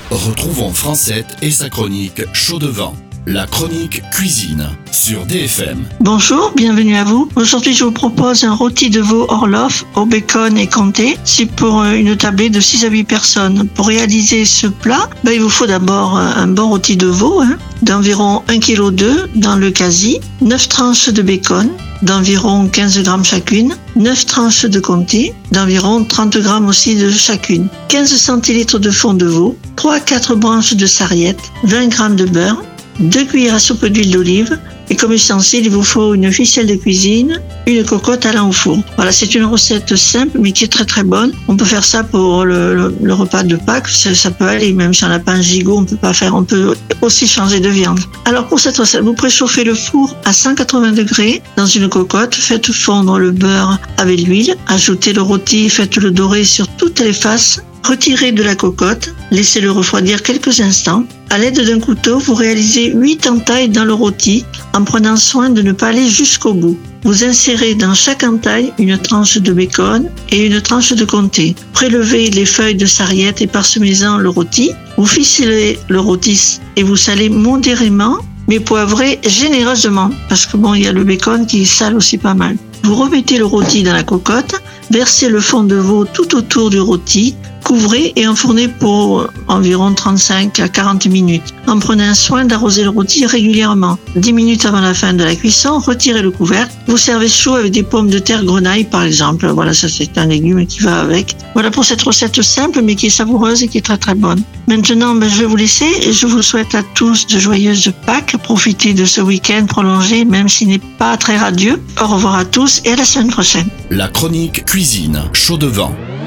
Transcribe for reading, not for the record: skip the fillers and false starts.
Retrouvons Francette et sa chronique Chaud devant. La chronique cuisine sur DFM. Bonjour, bienvenue à vous. Aujourd'hui, je vous propose un rôti de veau Orloff au bacon et comté. C'est pour une tablée de 6 à 8 personnes. Pour réaliser ce plat, il vous faut d'abord un bon rôti de veau d'environ 1,2 kg dans le quasi, 9 tranches de bacon d'environ 15 grammes chacune, 9 tranches de comté d'environ 30 grammes aussi de chacune, 15 centilitres de fond de veau, 3 à 4 branches de sarriette, 20 grammes de beurre, 2 cuillères à soupe d'huile d'olive et comme ustensile, il vous faut une ficelle de cuisine, une cocotte allant au four. Voilà, c'est une recette simple mais qui est très très bonne. On peut faire ça pour le repas de Pâques, ça peut aller, même si on n'a pas un gigot, on peut aussi changer de viande. Alors pour cette recette, vous préchauffez le four à 180 degrés dans une cocotte, faites fondre le beurre avec l'huile, ajoutez le rôti, faites-le dorer sur toutes les faces. Retirez de la cocotte, laissez-le refroidir quelques instants. À l'aide d'un couteau, vous réalisez 8 entailles dans le rôti en prenant soin de ne pas aller jusqu'au bout. Vous insérez dans chaque entaille une tranche de bacon et une tranche de comté. Prélevez les feuilles de sarriette et parsemez-en le rôti. Vous ficelez le rôti et vous salez modérément, mais poivrez généreusement parce que il y a le bacon qui sale aussi pas mal. Vous remettez le rôti dans la cocotte, versez le fond de veau tout autour du rôti, couvrez et enfournez pour environ 35 à 40 minutes. En prenant soin d'arroser le rôti régulièrement. 10 minutes avant la fin de la cuisson, retirez le couvercle. Vous servez chaud avec des pommes de terre grenaille par exemple. Voilà, ça c'est un légume qui va avec. Voilà pour cette recette simple mais qui est savoureuse et qui est très très bonne. Maintenant, je vais vous laisser et je vous souhaite à tous de joyeuses Pâques. Profitez de ce week-end prolongé même s'il n'est pas très radieux. Au revoir à tous et à la semaine prochaine. La chronique cuisine Chaud devant.